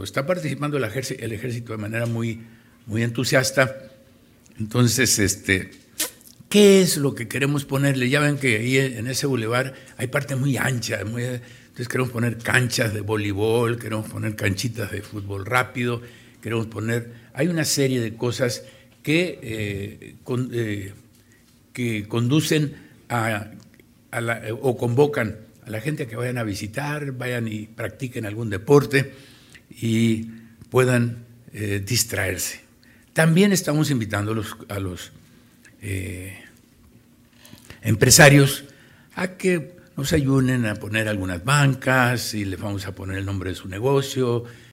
Está participando el ejército de manera muy, muy entusiasta. Entonces, ¿qué es lo que queremos ponerle? Ya ven que ahí en ese bulevar hay partes muy anchas, entonces queremos poner canchas de voleibol, queremos poner canchitas de fútbol rápido, queremos poner... Hay una serie de cosas que conducen o convocan a la gente a que vayan a visitar, vayan y practiquen algún deporte y puedan distraerse. También estamos invitando a los empresarios a que nos ayuden a poner algunas bancas y les vamos a poner el nombre de su negocio